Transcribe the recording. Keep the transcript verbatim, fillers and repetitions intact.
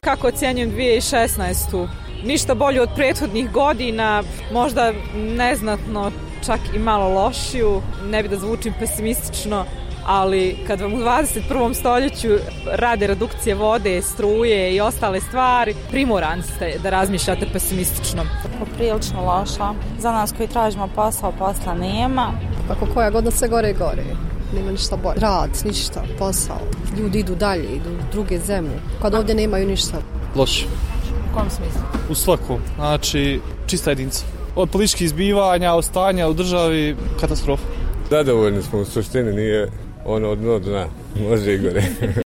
kako ocjenjujem dvije tisuće šesnaestu. Ništa bolje od prethodnih godina, možda neznatno čak i malo lošiju, ne bi da zvučim pesimistično, ali kad vam u dvadeset prvom stoljeću rade redukcije vode, struje i ostale stvari, primorani ste da razmišljate pesimistično. Poprilično loša. Za nas koji tražimo posao, posla nema. Kako koja godina sve gore i gore. Nema ništa bolje. Rad, ništa, posao. Ljudi idu dalje, idu u druge zemlje. Kad ovdje nemaju ništa. Loše. U kom smislu? U svakom. Znači, čista jedinca. Od političkih izbivanja, od stanja u državi, katastrofa. Zadovoljni smo, u suštini nije ono od dno dna. Može i gore.